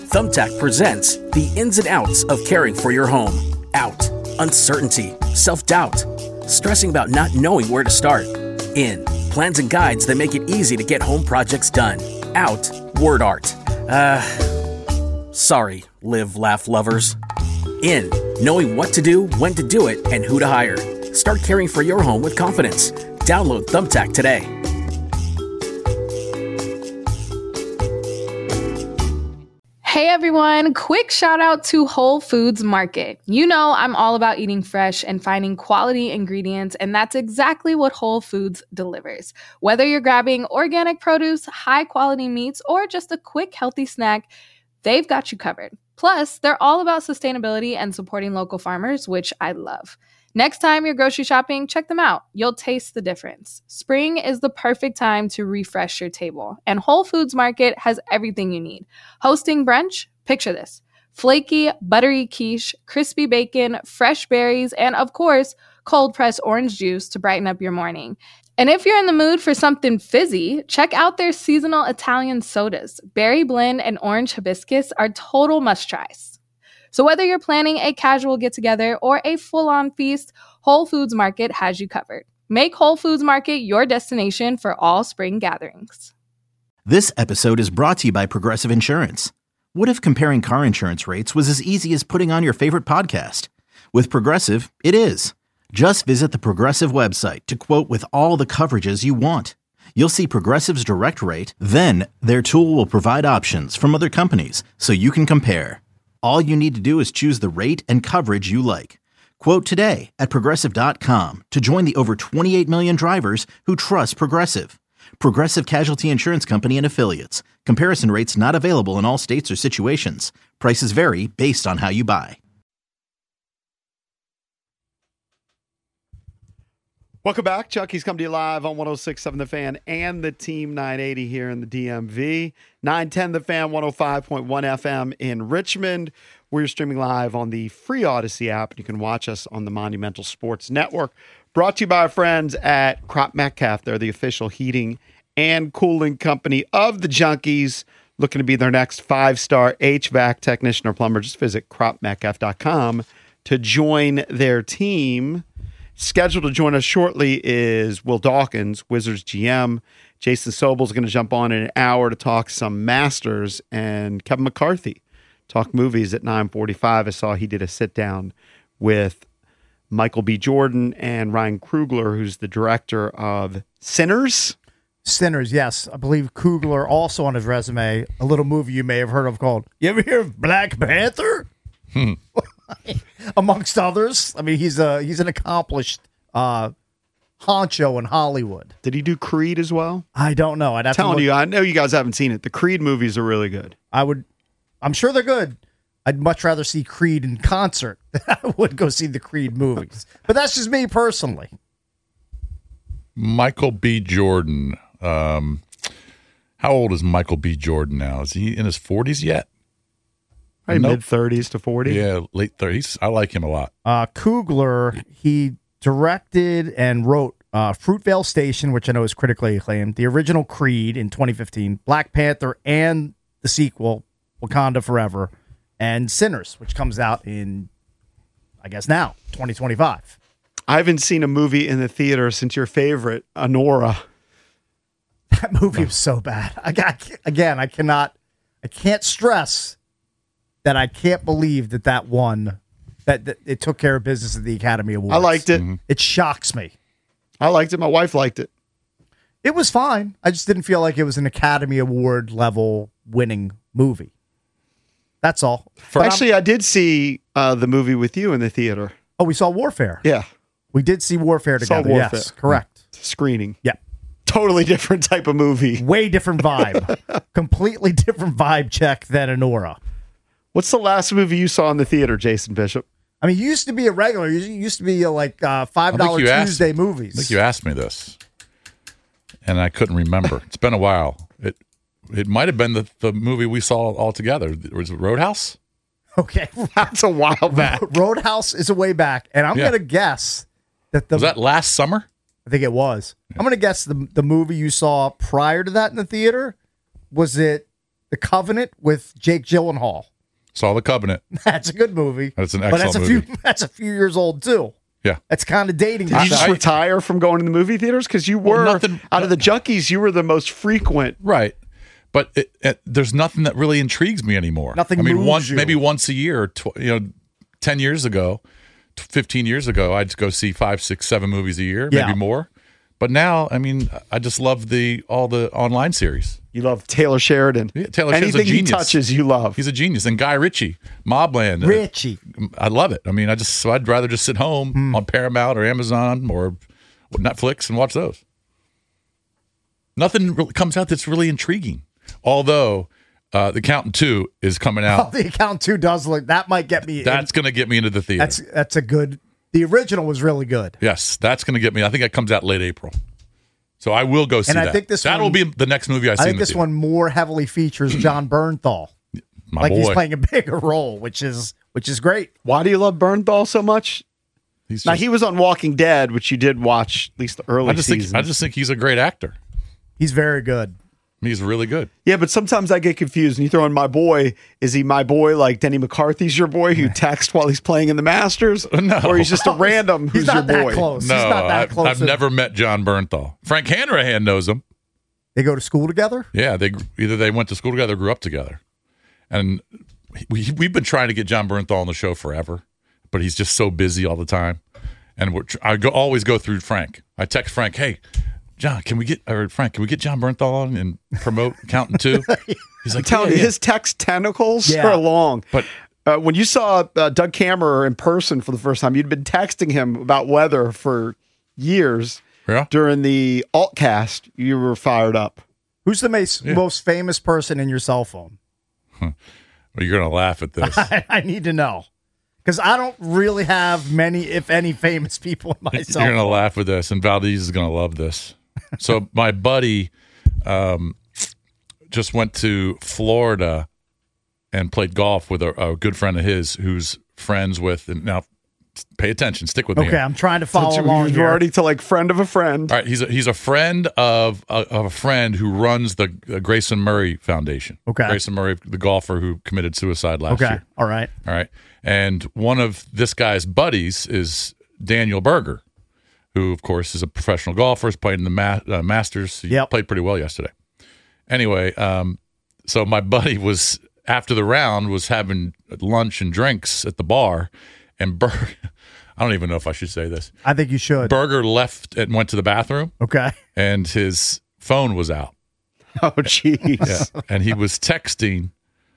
Thumbtack presents the ins and outs of caring for your home. Out, uncertainty, self-doubt, stressing about not knowing where to start. In, plans and guides that make it easy to get home projects done. Out, word art. Sorry, live, laugh lovers. In, knowing what to do, when to do it, and who to hire. Start caring for your home with confidence. Download Thumbtack today. Hey everyone, quick shout out to Whole Foods Market. You know I'm all about eating fresh and finding quality ingredients, and that's exactly what Whole Foods delivers. Whether you're grabbing organic produce, high quality meats, or just a quick healthy snack, they've got you covered. Plus, they're all about sustainability and supporting local farmers, which I love. Next time you're grocery shopping, check them out. You'll taste the difference. Spring is the perfect time to refresh your table, and Whole Foods Market has everything you need. Hosting brunch? Picture this. Flaky, buttery quiche, crispy bacon, fresh berries, and of course, cold-pressed orange juice to brighten up your morning. And if you're in the mood for something fizzy, check out their seasonal Italian sodas. Berry blend and orange hibiscus are total must-tries. So whether you're planning a casual get-together or a full-on feast, Whole Foods Market has you covered. Make Whole Foods Market your destination for all spring gatherings. This episode is brought to you by Progressive Insurance. What if comparing car insurance rates was as easy as putting on your favorite podcast? With Progressive, it is. Just visit the Progressive website to quote with all the coverages you want. You'll see Progressive's direct rate, then their tool will provide options from other companies so you can compare. All you need to do is choose the rate and coverage you like. Quote today at Progressive.com to join the over 28 million drivers who trust Progressive. Progressive Casualty Insurance Company and Affiliates. Comparison rates not available in all states or situations. Prices vary based on how you buy. Welcome back. Chucky's come to you live on 106.7 The Fan and the Team 980 here in the DMV. 910 The Fan, 105.1 FM in Richmond. We're streaming live on the free Odyssey app, and you can watch us on the Monumental Sports Network. Brought to you by our friends at Crop Metcalf. They're the official heating and cooling company of the Junkies. Looking to be their next 5-star HVAC technician or plumber. Just visit cropmetcalf.com to join their team. Scheduled to join us shortly is Will Dawkins, Wizards GM. Jason Sobel's going to jump on in an hour to talk some Masters, and Kevin McCarthy talk movies at 9:45. I saw he did a sit-down with Michael B. Jordan and Ryan Coogler, who's the director of Sinners. Sinners, yes. I believe Coogler also on his resume, a little movie you may have heard of called, you ever hear of Black Panther? Amongst others. I mean, he's an accomplished honcho in Hollywood. Did he do Creed as well? I don't know. I know you guys haven't seen it. The Creed movies are really good. I'm sure they're good. I'd much rather see Creed in concert than I would go see the Creed movies. But that's just me personally. Michael B. Jordan. How old is Michael B. Jordan now? Is he in his 40s yet? Mid-30s to 40. Yeah, late 30s. I like him a lot. Coogler, he directed and wrote Fruitvale Station, which I know is critically acclaimed, the original Creed in 2015, Black Panther, and the sequel, Wakanda Forever, and Sinners, which comes out in, I guess now, 2025. I haven't seen a movie in the theater since your favorite, Anora. That movie was so bad. I can't stress that I can't believe that won, that it took care of business at the Academy Awards. I liked it. Mm-hmm. It shocks me. I liked it. My wife liked it. It was fine. I just didn't feel like it was an Academy Award level winning movie. That's all. Actually, I did see the movie with you in the theater. Oh, we saw Warfare. Yeah. We did see Warfare together. Warfare. Yes, correct. Screening. Yeah. Totally different type of movie. Way different vibe. Completely different vibe check than Anora. What's the last movie you saw in the theater, Jason Bishop? I mean, you used to be a regular. You used to be like $5 Tuesday movies. I think you asked me this, and I couldn't remember. It's been a while. It might have been the movie we saw all together. Was it Roadhouse? Okay. That's a while back. Roadhouse is a way back, and I'm going to guess that was that last summer? I think it was. I'm going to guess the movie you saw prior to that in the theater, was it The Covenant with Jake Gyllenhaal. Saw The Covenant. That's a good movie. That's an But excellent movie. That's a few years old too. Yeah. That's kind of dating. Did you just I- retire from going to the movie theaters? Because you were, nothing- out of the junkies, you were the most frequent. Right. But there's nothing that really intrigues me anymore. Nothing I mean, moves you. maybe once a year, 10 years ago, 15 years ago, I'd go see 5, 6, 7 movies a year, Yeah. maybe more. But now, I mean, I just love all the online series. You love Taylor Sheridan. Yeah, Taylor Sheridan's a Anything he genius. touches, you love. He's a genius. And Guy Ritchie, Mobland. Richie. I love it. I mean, I'd rather just sit home on Paramount or Amazon or Netflix and watch those. Nothing really comes out that's really intriguing. Although The Accountant 2 is coming Oh, out. The Account 2 does look. That might get me. That's going to get me into the theater. That's a good. The original was really good. Yes, that's going to get me. I think that comes out late April. So I will go see And I that. think this That'll one- be the next movie I see. I in think the this theater. one more heavily features John Bernthal. My Like boy. he's playing a bigger role, which is great. Why do you love Bernthal so much? He's Now, just- he was on Walking Dead, which you did watch at least the early I just seasons. think he's a great actor. He's very good. He's really good. Yeah, but sometimes I get confused. And you throw in my boy. Is he my boy like Denny McCarthy's your boy who you text while he's playing in the Masters? No. Or he's just a random He's who's not your that boy? close. No, He's not that close. I've never met John Bernthal. Frank Hanrahan knows him. They go to school together. Yeah, they went to school together, or grew up together, and we've been trying to get John Bernthal on the show forever, but he's just so busy all the time. And always go through Frank. I text Frank, "Hey, John, Frank, can we get John Bernthal on and promote Accountant 2?" He's like, I'm telling "Yeah, you, yeah." his text tentacles Yeah. are long. But When you saw Doug Kammerer in person for the first time, you'd been texting him about weather for years. yeah, During the Altcast, you were fired up. Who's the most famous person in your cell phone? well, you're gonna laugh at this. I need to know because I don't really have many, if any, famous people in my cell You're gonna phone. laugh at this, and Valdez is gonna love this. So my buddy just went to Florida and played golf with a good friend of his who's friends with. And now, pay attention, stick with me. Okay, here. I'm trying to follow along You're here. already to like friend of a friend. All right, he's a friend of a friend who runs the Grayson Murray Foundation. Okay. Grayson Murray, the golfer who committed suicide last Okay, year. all right. All right, and one of this guy's buddies is Daniel Berger, who of course is a professional golfer. Has played in the Masters. He Yep. played pretty well yesterday. Anyway, so my buddy was after the round was having lunch and drinks at the bar, and I don't even know if I should say this. I think you should. Berger left and went to the bathroom, Okay. and his phone was out. Oh, jeez. Yeah. And he was texting.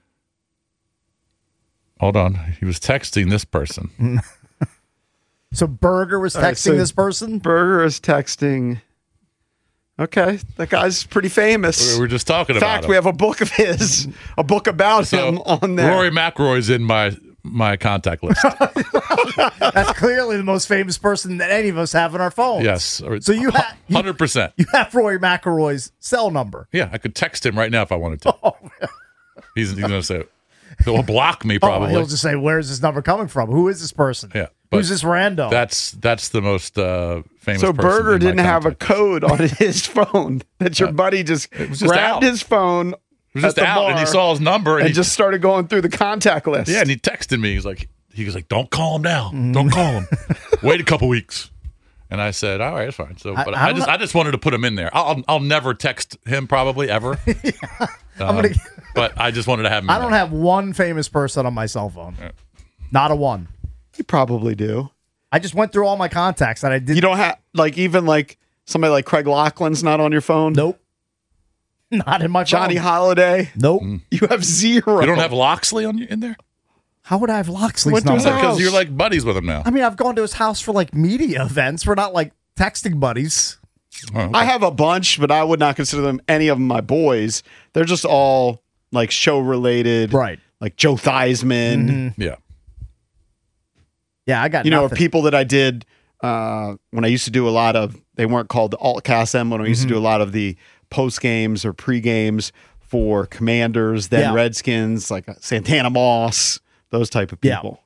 Hold on. He was texting this person. So Berger was texting right, so- this person. Berger is texting. Okay, that guy's pretty famous. We were just talking In about fact, him. we have a book of his, a book about him on there. Rory McIlroy's in my contact list. That's clearly the most famous person that any of us have in our phones. Yes. So you have 100%. you have Rory McIlroy's cell number. Yeah, I could text him right now if I wanted to. He's going to say, he'll block me Oh, probably. he'll just say, "Where's this number coming from? Who is this person? Yeah, but Who's this rando?" That's the most famous So person Berger in my didn't have a contact code on his phone that your buddy just was just grabbed out. his phone It was just at the out, and he bar saw his number, and and he just started going through the contact list. yeah, and he texted me. He was like, "Don't call him now. Don't call him. Wait a couple weeks." And I said, "All right, it's fine." So, but I don't I just wanted to put him in there. I'll never text him probably ever. But I just wanted to have him. I in don't there. have one famous person on my cell phone. Not a one. You probably do. I just went through all my contacts and I did. You don't have even somebody like Craig Laughlin's not on your phone. Nope. Not in my Johnny phone. Holiday. Nope. You have zero. You don't have Loxley in there How would I have Loxley's Went to his number? house. because you're like buddies with him now. I mean, I've gone to his house for like media events. We're not like texting buddies. Oh, okay. I have a bunch, but I would not consider them any of them my boys. They're just all like show related, Right. Like Joe Theismann, Yeah. Yeah, I got or nothing. people that I did when I used to do a lot of. They weren't called the Altcast M. When I used to do a lot of the post games or pre games for Commanders, then Yeah. Redskins, like Santana Moss, those type of Yeah. people.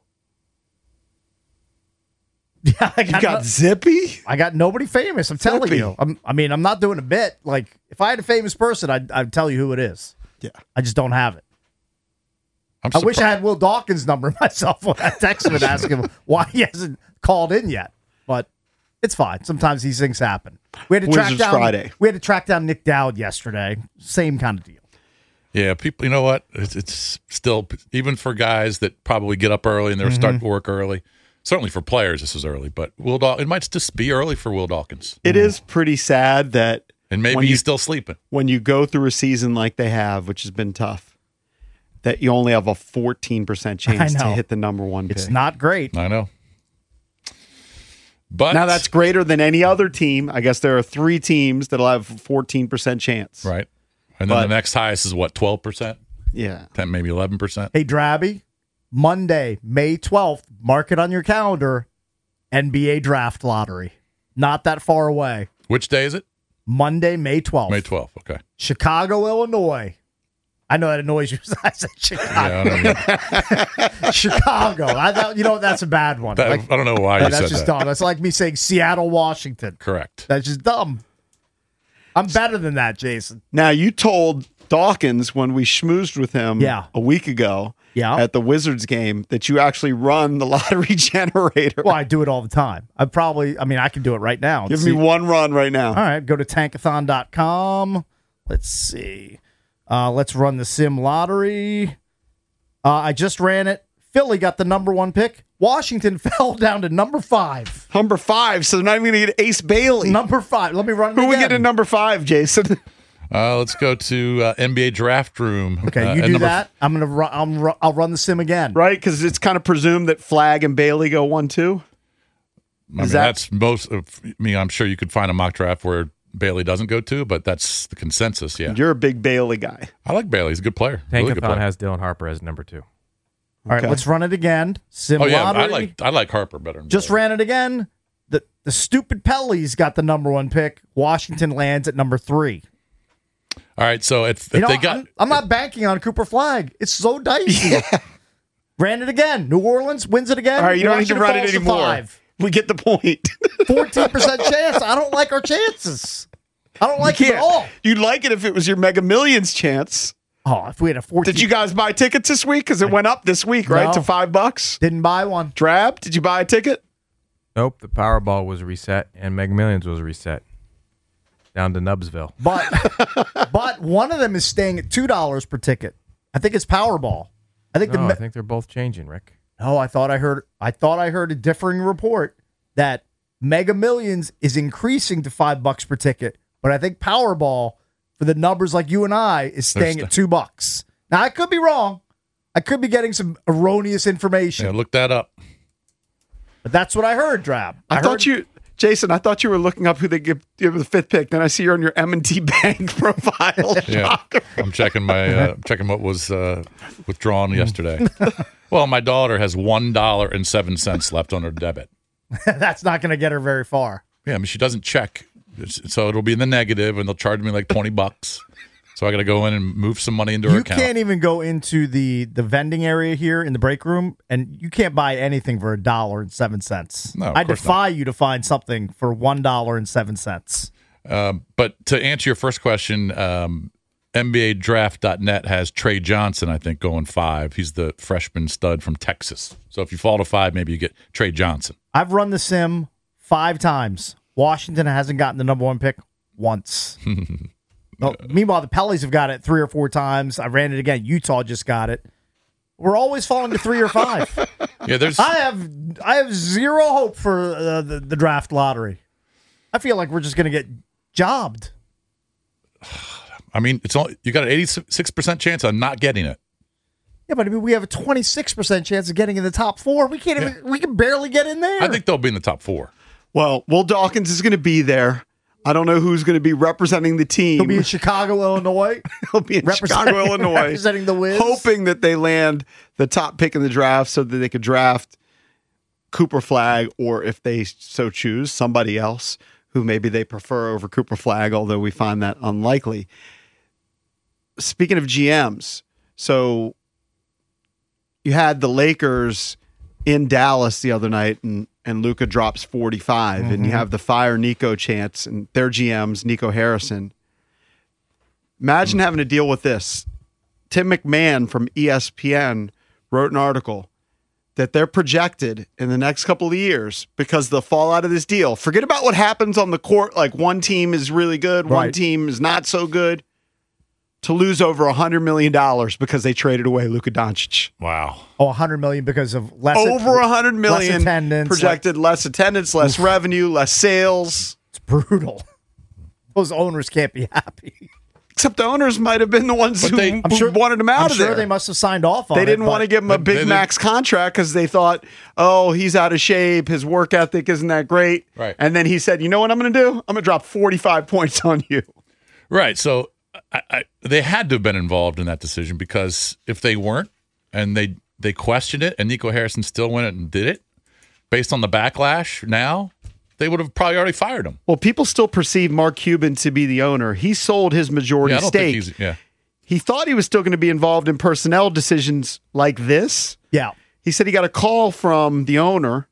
Yeah, I You got, got Zippy. I got nobody famous. I'm telling Zippy. you. I'm not doing a bit. Like if I had a famous person, I'd tell you who it is. Yeah. I just don't have it. I'm I wish I had Will Dawkins' number myself when I text him and ask him why he hasn't called in yet. But it's fine. Sometimes these things happen. We had to Wizards Friday. We had to track down Nick Dowd yesterday. Same kind of deal. Yeah, people. You know what? It's still, even for guys that probably get up early and they're start work early. Certainly for players, this is early. But it might just be early for Will Dawkins. It is pretty sad that, and maybe he's still sleeping. When you go through a season like they have, which has been tough, that you only have a 14% chance to hit the number one pick. It's not great. I know. But now that's greater than any other team. I guess there are 3 teams that'll have a 14% chance. Right. And then the next highest is what, 12%? Yeah. 10, maybe 11%. Hey, Drabby, Monday, May 12th, mark it on your calendar, NBA Draft Lottery. Not that far away. Which day is it? Monday, May 12th. May 12th, okay. Chicago, Illinois. I know that annoys you. I said Chicago. Yeah, Chicago. I thought, that's a bad one. I don't know why you said that. That's just dumb. That's like me saying Seattle, Washington. Correct. That's just dumb. I'm better than that, Jason. Now, you told Dawkins when we schmoozed with him a week ago at the Wizards game that you actually run the lottery generator. Well, I do it all the time. I can do it right now. Give me one run right now. All right, go to tankathon.com. Let's see. Let's run the sim lottery. I just ran it. Philly got the number 1 pick. Washington fell down to number 5. Number 5, so they're not even going to get Ace Bailey. Number 5. Let me run it again. Who we get in number 5, Jason? Let's go to NBA Draft Room. Okay, you do that. I'll run the sim again. Right, because it's kind of presumed that Flagg and Bailey go 1-2. That's most of me. I'm sure you could find a mock draft where Bailey doesn't go 2, but that's the consensus. Yeah, you're a big Bailey guy. I like Bailey. He's a good player. Tankathon has Dylan Harper as number 2. All right, let's run it again. Sim lottery. I like Harper better. Just ran it again. The stupid Pelly's got the number 1 pick. Washington lands at number 3. All right, so if they got, I'm not banking on Cooper Flagg. It's so dicey. Yeah. Ran it again. New Orleans wins it again. All right, you don't need to run it anymore. 5. We get the point. 14% chance. I don't like our chances. I don't like it at all. You'd like it if it was your Mega Millions chance. Oh, if we had a 14. Did you guys buy tickets this week? Because it went up this week, right? To $5. Didn't buy one. Drab, did you buy a ticket? Nope. The Powerball was reset and Mega Millions was reset down to Nubsville. But one of them is staying at $2 per ticket. I think it's Powerball. I think they're both changing, Rick. No, I thought I heard a differing report that Mega Millions is increasing to $5 per ticket, but I think Powerball, for the numbers like you and I, is staying at $2. Now, I could be wrong. I could be getting some erroneous information. Yeah, look that up. But that's what I heard, Drab. Jason, I thought you were looking up who they give the 5th pick. Then I see you're on your M&T Bank profile. Yeah, I'm checking my checking what was withdrawn yesterday. Well, my daughter has $1.07 left on her debit. That's not going to get her very far. Yeah, I mean she doesn't check, so it'll be in the negative, and they'll charge me like $20. So I got to go in and move some money into her account. You can't even go into the vending area here in the break room, and you can't buy anything for $1.07. No, I defy you to find something for $1.07. But to answer your first question, NBADraft.net has Trey Johnson, I think, going 5. He's the freshman stud from Texas. So if you fall to 5, maybe you get Trey Johnson. I've run the sim 5 times. Washington hasn't gotten the number 1 pick once. Meanwhile, the Pellies have got it 3 or 4 times. I ran it again. Utah just got it. We're always falling to 3 or 5. Yeah, I have zero hope for the draft lottery. I feel like we're just going to get jobbed. I mean, you got an 86% chance of not getting it. Yeah, but I mean, we have a 26% chance of getting in the top 4. We can't we can barely get in there. I think they'll be in the top 4. Well, Will Dawkins is going to be there. I don't know who's going to be representing the team. He'll be in Chicago, Illinois. He'll be in Chicago, Illinois. Representing the Wiz. Hoping that they land the top pick in the draft so that they could draft Cooper Flagg, or if they so choose, somebody else who maybe they prefer over Cooper Flagg, although we find that unlikely. Speaking of GMs, so you had the Lakers in Dallas the other night, and Luka drops 45, and you have the fire Nico chance, and their GM's Nico Harrison. Imagine having to deal with this. Tim McMahon from ESPN wrote an article that they're projected in the next couple of years, because the fallout of this deal, forget about what happens on the court, like one team is really good, one team is not so good, to lose over $100 million because they traded away Luka Doncic. Wow. Oh, $100 million because of less over $100 million less attendance, projected, less attendance, less revenue, less sales. It's brutal. Those owners can't be happy. Except the owners might have been the ones who wanted him out of there. I'm sure they must have signed off on it. They didn't want to give him a big max contract because they thought, oh, he's out of shape. His work ethic isn't that great. Right. And then he said, you know what I'm going to do? I'm going to drop 45 points on you. Right. So they had to have been involved in that decision, because if they weren't and they questioned it and Nico Harrison still went and did it based on the backlash now, they would have probably already fired him. Well, people still perceive Mark Cuban to be the owner. He sold his majority stake. He thought he was still going to be involved in personnel decisions like this. Yeah. He said he got a call from the owner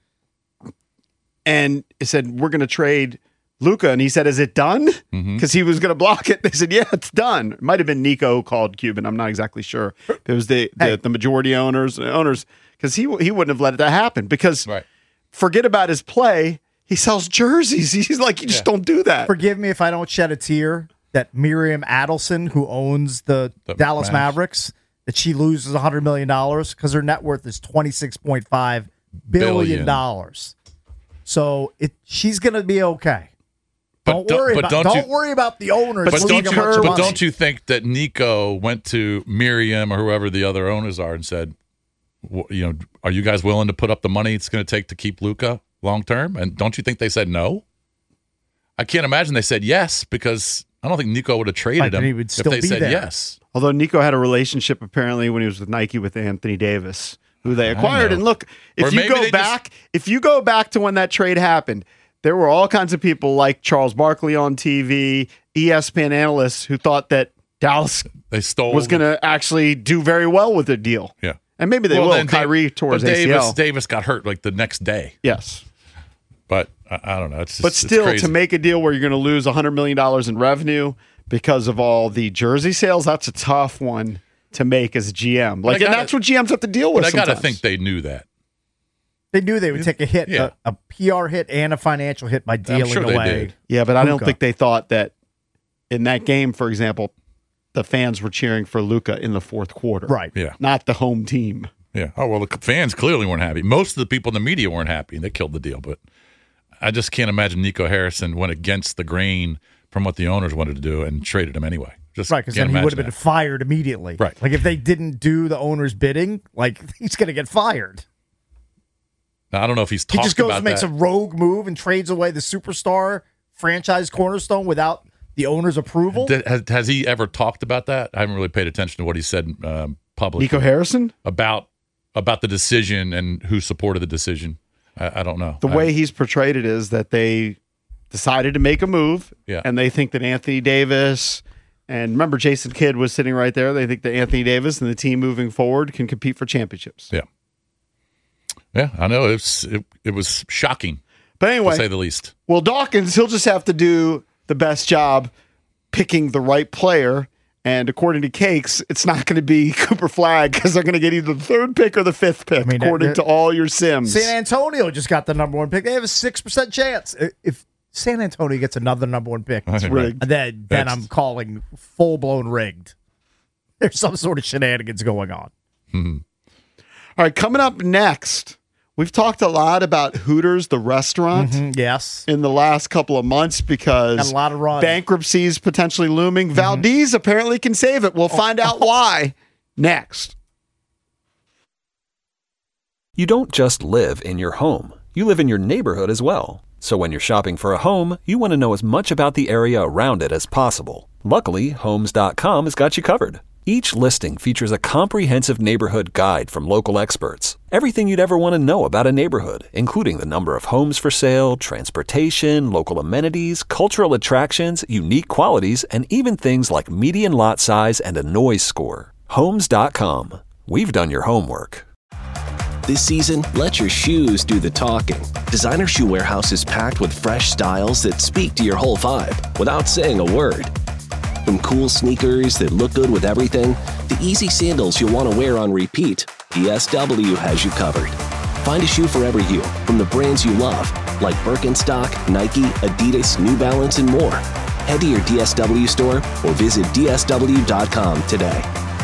and it said, we're going to trade Luka. And he said, is it done? Because he was going to block it. They said, yeah, it's done. It might have been Nico who called Cuban. I'm not exactly sure. It was the majority owners, because he wouldn't have let that happen, because forget about his play. He sells jerseys. He's like, you just don't do that. Forgive me if I don't shed a tear that Miriam Adelson, who owns the Dallas Mavericks, that she loses $100 million because her net worth is $26.5 billion. So she's going to be okay. Don't worry about the owners. But don't you think that Nico went to Miriam or whoever the other owners are and said, are you guys willing to put up the money it's going to take to keep Luka long term? And don't you think they said no? I can't imagine they said yes, because I don't think Nico would have traded him if they said yes. Although Nico had a relationship apparently when he was with Nike with Anthony Davis, who they acquired. And look, if you go back to when that trade happened, there were all kinds of people like Charles Barkley on TV, ESPN analysts, who thought that Dallas was going to actually do very well with their deal. Yeah. And maybe they will. Kyrie tore his ACL. Davis got hurt like the next day. Yes. But I don't know. But still, to make a deal where you're going to lose $100 million in revenue because of all the jersey sales, that's a tough one to make as a GM. And that's what GMs have to deal with. But I got to think they knew that. They knew they would take a hit, a PR hit and a financial hit by dealing away. Yeah, but I don't think they thought that in that game, for example, the fans were cheering for Luka in the fourth quarter. Right. Yeah. Not the home team. Yeah. Oh, well, the fans clearly weren't happy. Most of the people in the media weren't happy, and they killed the deal. But I just can't imagine Nico Harrison went against the grain from what the owners wanted to do and traded him anyway. Just right, because then he would have been fired immediately. Right. Like if they didn't do the owner's bidding, he's going to get fired. Now, I don't know if he's talked about that. He just goes and makes a rogue move and trades away the superstar franchise cornerstone without the owner's approval. Has he ever talked about that? I haven't really paid attention to what he said publicly. Nico Harrison? About the decision and who supported the decision. I don't know. The way he's portrayed it is that they decided to make a move, and they think that Anthony Davis, and remember Jason Kidd was sitting right there, they think that Anthony Davis and the team moving forward can compete for championships. Yeah. Yeah, I know. It was shocking, but anyway, to say the least. Well, Dawkins, he'll just have to do the best job picking the right player. And according to Cakes, it's not going to be Cooper Flagg because they're going to get either the third pick or the fifth pick, according to all your Sims. San Antonio just got the number one pick. They have a 6% chance. If San Antonio gets another number one pick, it's rigged. Then I'm calling full-blown rigged. There's some sort of shenanigans going on. Mm-hmm. All right, coming up next, we've talked a lot about Hooters, the restaurant. Yes. In the last couple of months because got a lot of runs. Bankruptcies potentially looming. Valdez apparently can save it. We'll find out why next. You don't just live in your home. You live in your neighborhood as well. So when you're shopping for a home, you want to know as much about the area around it as possible. Luckily, Homes.com has got you covered. Each listing features a comprehensive neighborhood guide from local experts. Everything you'd ever want to know about a neighborhood, including the number of homes for sale, transportation, local amenities, cultural attractions, unique qualities, and even things like median lot size and a noise score. Homes.com. We've done your homework. This season, let your shoes do the talking. Designer Shoe Warehouse is packed with fresh styles that speak to your whole vibe without saying a word. From cool sneakers that look good with everything, to easy sandals you'll want to wear on repeat, DSW has you covered. Find a shoe for every you, from the brands you love, like Birkenstock, Nike, Adidas, New Balance, and more. Head to your DSW store or visit DSW.com today.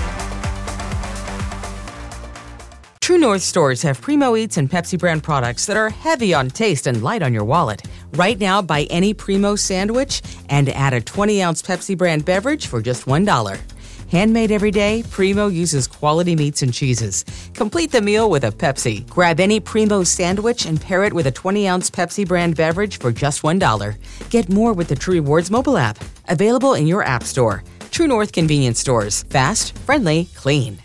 True North stores have Primo Eats and Pepsi brand products that are heavy on taste and light on your wallet. Right now, buy any Primo sandwich and add a 20-ounce Pepsi brand beverage for just $1. Handmade every day, Primo uses quality meats and cheeses. Complete the meal with a Pepsi. Grab any Primo sandwich and pair it with a 20-ounce Pepsi brand beverage for just $1. Get more with the True Rewards mobile app. Available in your app store. True North convenience stores. Fast, friendly, clean.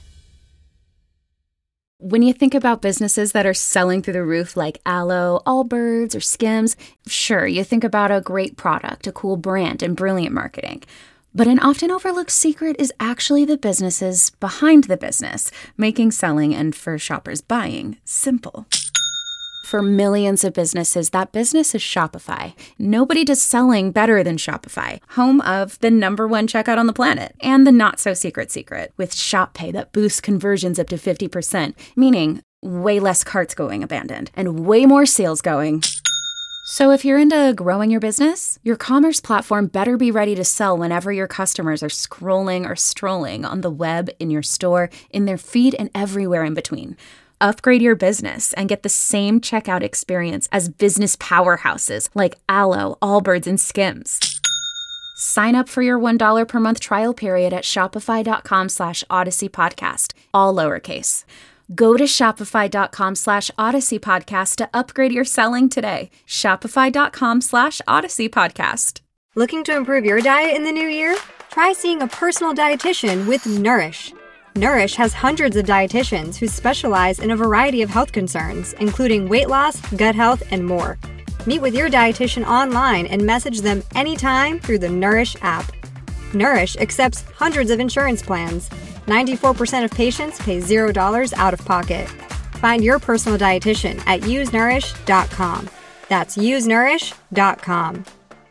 When you think about businesses that are selling through the roof like Aloe, Allbirds, or Skims, sure, you think about a great product, a cool brand, and brilliant marketing. But an often overlooked secret is actually the businesses behind the business, making selling and, for shoppers, buying simple. For millions of businesses, that business is Shopify. Nobody does selling better than Shopify, home of the #1 checkout on the planet, and the not-so-secret secret, with Shop Pay that boosts conversions up to 50%, meaning way less carts going abandoned, and way more sales going. So if you're into growing your business, your commerce platform better be ready to sell whenever your customers are scrolling or strolling on the web, in your store, in their feed, and everywhere in between. Upgrade your business and get the same checkout experience as business powerhouses like Aloe, Allbirds, and Skims. Sign up for your $1 per month trial period at shopify.com/Odyssey Podcast, all lowercase. Go to shopify.com/Odyssey Podcast to upgrade your selling today. Shopify.com/Odyssey Podcast. Looking to improve your diet in the new year? Try seeing a personal dietitian with Nourish. Nourish has hundreds of dietitians who specialize in a variety of health concerns, including weight loss, gut health, and more. Meet with your dietitian online and message them anytime through the Nourish app. Nourish accepts hundreds of insurance plans. 94% of patients pay $0 out of pocket. Find your personal dietitian at usenourish.com. That's usenourish.com.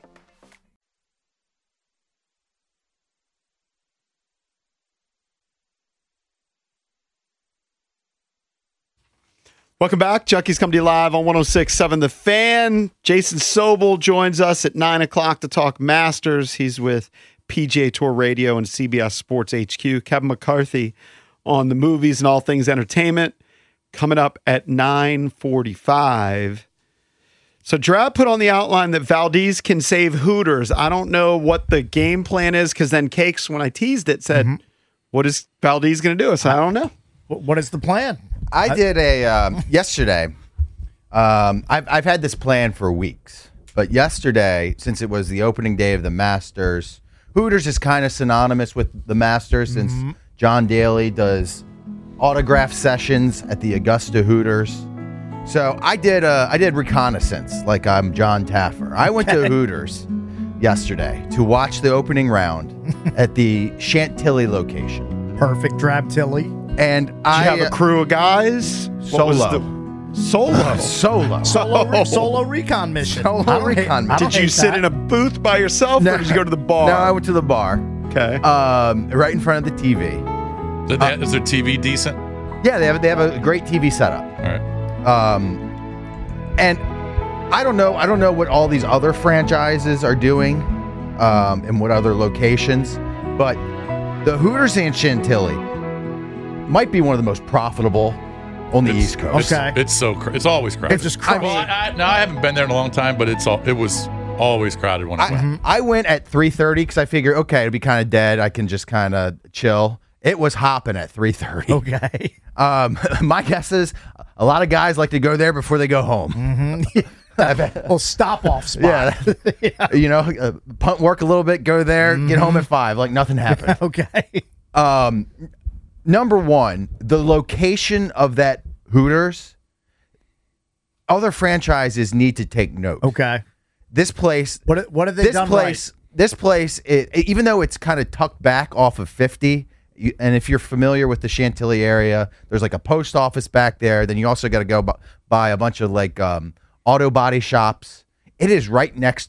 Welcome back. Chucky's come to you live on 106.7 The Fan. Jason Sobel joins us at 9 o'clock to talk Masters. He's with PGA Tour Radio and CBS Sports HQ. Kevin McCarthy on the movies and all things entertainment coming up at 9:45. So Drab put on the outline that Valdez can save Hooters. I don't know what the game plan is, because then Cakes, when I teased it, said, what is Valdez going to do? So I don't know. What is the plan? I did a yesterday. I've had this plan for weeks, but yesterday, since it was the opening day of the Masters, Hooters is kind of synonymous with the Masters, since John Daly does autograph sessions at the Augusta Hooters. So I did reconnaissance, like I'm John Taffer. I went to Hooters yesterday to watch the opening round at the Chantilly location. Perfect, Drab Tilly. And I have a crew of guys. Solo recon mission. Did you sit in a booth by yourself, or did you go to the bar? No, I went to the bar. Okay. Right in front of the TV. Is their TV decent? Yeah, they have a great TV setup. All right. And I don't know what all these other franchises are doing, and what other locations, but the Hooters in Chantilly might be one of the most profitable on the East Coast. Okay. It's always crowded. It's just crazy. I haven't been there in a long time, but it was always crowded when I went. I went at 3:30 because I figured, okay, it'll be kind of dead. I can just kind of chill. It was hopping at 3:30. Okay. My guess is a lot of guys like to go there before they go home. Well, stop-off spot. Yeah. Punt work a little bit, go there, get home at 5, like nothing happened. Okay. Number one, the location of that Hooters, other franchises need to take note. Okay. This place. What have they done right? This place, even though it's kind of tucked back off of 50, and if you're familiar with the Chantilly area, there's like a post office back there. Then you also got to go buy a bunch of like auto body shops. It is right next to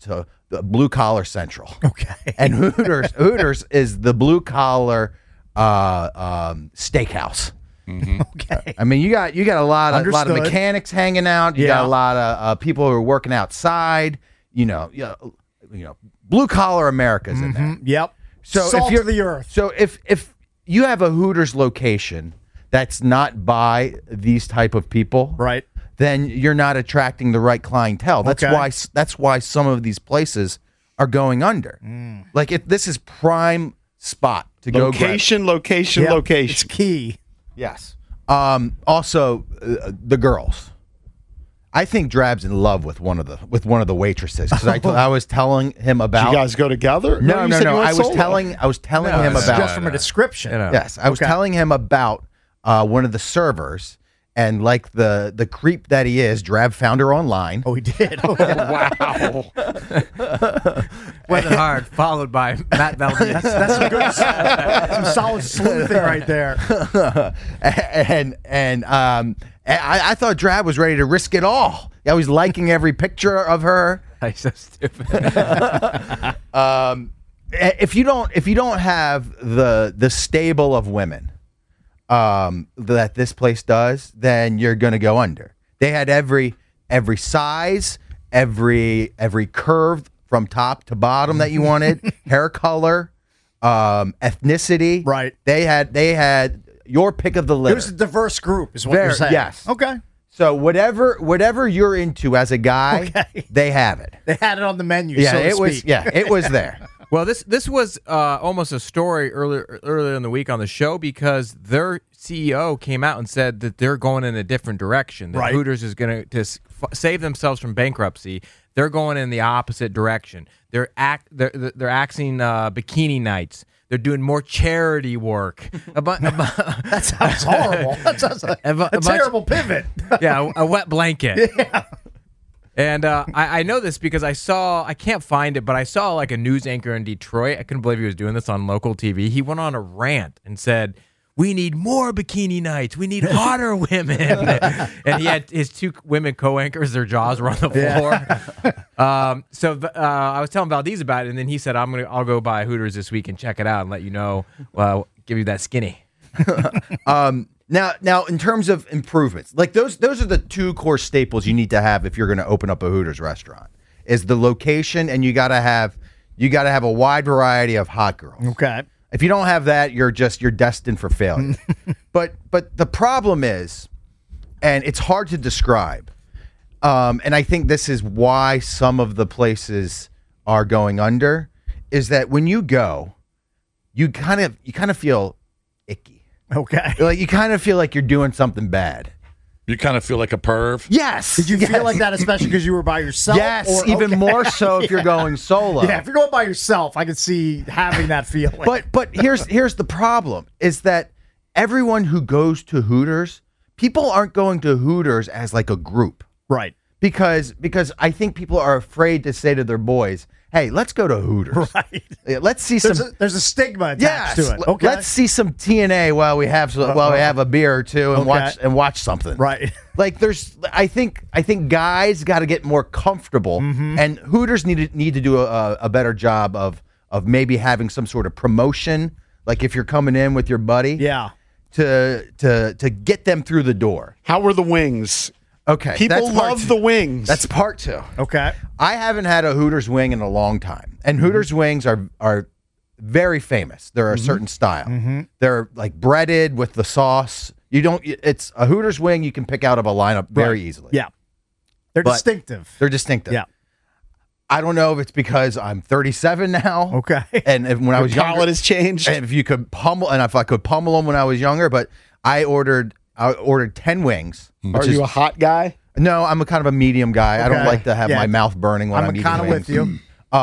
blue collar central. Okay. And Hooters is the blue collar steakhouse. Okay. I mean, you got a lot of Understood. mechanics hanging out. You got a lot of people who are working outside. You know, blue collar America's in there. Yep. So Salt if you're of the earth. So if you have a Hooters location that's not by these type of people, right, then you're not attracting the right clientele. That's why some of these places are going under. Like this is prime spot to go. Location. It's key. Yes. Also, the girls. I think Drab's in love with one of the waitresses because I was telling him about. Did you guys go together? No. You said you went I was solo. telling him about Just from a description. Yes, I was telling him about one of the servers. And like the creep that he is, Drab found her online. Oh, he did. Wow. Went hard, followed by Matt Valdez. That's some good, some solid sleuthing right there. and I thought Drab was ready to risk it all. I was liking every picture of her. That's so stupid. If you don't have the stable of women that this place does, then you're going to go under. They had every size, every curve from top to bottom that you wanted, hair color, ethnicity. Right. They had your pick of the litter. It was a diverse group, is what you're saying. Yes. Okay. So whatever you're into as a guy, they have it. They had it on the menu. Yeah, so to it was. speak. Yeah, it was there. Well, this was almost a story earlier in the week on the show because their CEO came out and said that they're going in a different direction. That Hooters is going to save themselves from bankruptcy. They're going in the opposite direction. They're axing bikini nights. They're doing more charity work. That sounds horrible. That sounds like a terrible pivot. Yeah, a wet blanket. Yeah. And I know this because I can't find it, but I saw like a news anchor in Detroit. I couldn't believe he was doing this on local TV. He went on a rant and said, "We need more bikini nights. We need hotter women." And he had his two women co-anchors. Their jaws were on the floor. So I was telling Valdez about it, and then he said, "I'll go by Hooters this week and check it out and let you know. Give you that skinny." Now, in terms of improvements, like those are the two core staples you need to have if you're going to open up a Hooters restaurant. Is the location, and you got to have a wide variety of hot girls. Okay. If you don't have that, you're destined for failure. But the problem is, and it's hard to describe, and I think this is why some of the places are going under, is that when you go, you kind of feel icky. Okay. Like you kind of feel like you're doing something bad. You kind of feel like a perv? Yes. Did you feel like that, especially because you were by yourself? Yes, even more so if you're going solo. Yeah, if you're going by yourself, I could see having that feeling. But here's the problem, is that everyone who goes to Hooters, people aren't going to Hooters as like a group. Right. Because I think people are afraid to say to their boys, "Hey, let's go to Hooters. Right. Let's see There's a stigma attached to it. Okay. Let's see some TNA while we have a beer or two and watch something." Right. Like I think guys got to get more comfortable, and Hooters need to do a better job of maybe having some sort of promotion, like if you're coming in with your buddy. Yeah. To get them through the door. How were the wings? Okay. People love the wings. That's part two. Okay. I haven't had a Hooters wing in a long time. And Hooters wings are very famous. They're a certain style. They're like breaded with the sauce. It's a Hooters wing you can pick out of a lineup very easily. Yeah. They're distinctive. They're distinctive. Yeah. I don't know if it's because I'm 37 now. Okay. And when I was younger, palate has changed. And if I could pummel them when I was younger, but I ordered 10 wings. Are you a hot guy? No, I'm a kind of a medium guy. Okay. I don't like to have my mouth burning when I'm eating kind of with you.